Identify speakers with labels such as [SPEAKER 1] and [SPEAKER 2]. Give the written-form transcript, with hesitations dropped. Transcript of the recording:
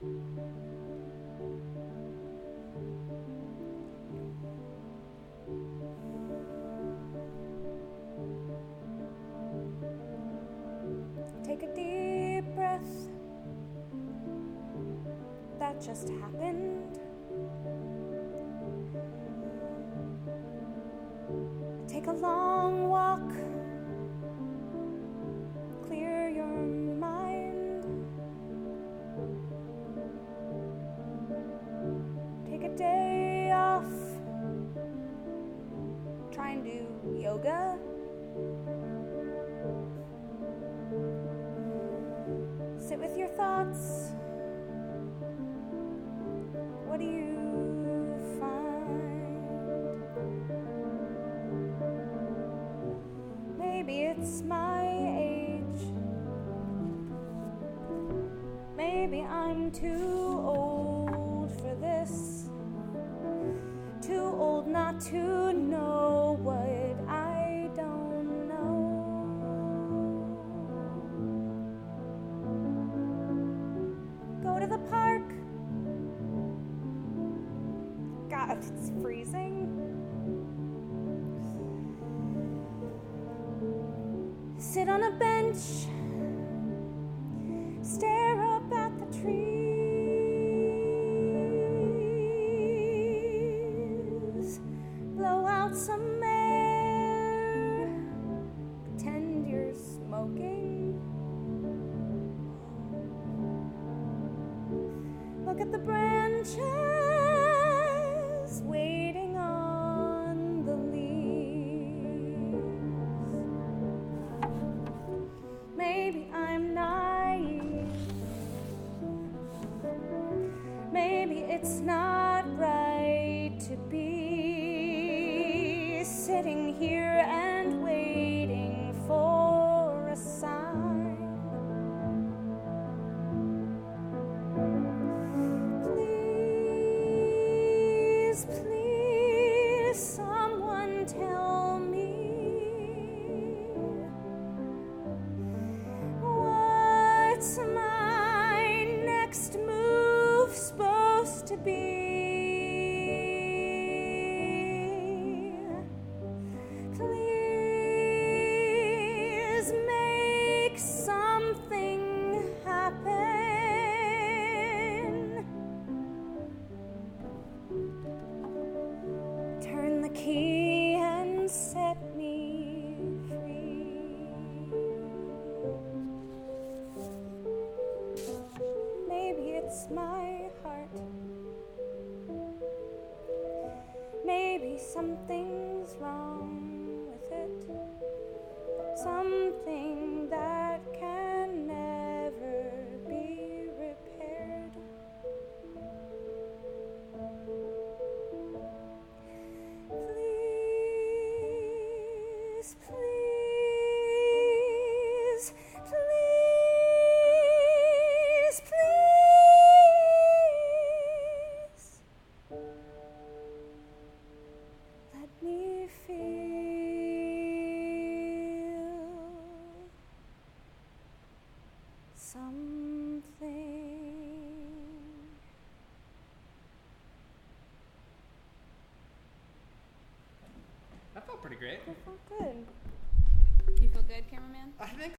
[SPEAKER 1] Take a deep breath. That just happened. Take a long walk. Clear your mind. Take a day off. Try and do yoga. Sit with your thoughts. What do you find? Maybe it's my age. Maybe I'm too old for this. Too old not to know what I don't know. Go to the park. God, it's freezing. Sit on a bench. Stare up at the trees. Blow out some air. Pretend you're smoking. Look at the branches waiting on the leaves. Maybe I'm naive. Maybe it's not right to be sitting here and waiting for a sign. Please, please, someone tell me, what's my next move supposed to be? Please make something happen. Turn the key and set me free. Maybe it's my heart. Maybe something's wrong with it. Something that can never be repaired. Please, please, please, please, let me feel something.
[SPEAKER 2] That felt pretty great.
[SPEAKER 1] That felt good.
[SPEAKER 3] You feel good, cameraman?
[SPEAKER 2] I think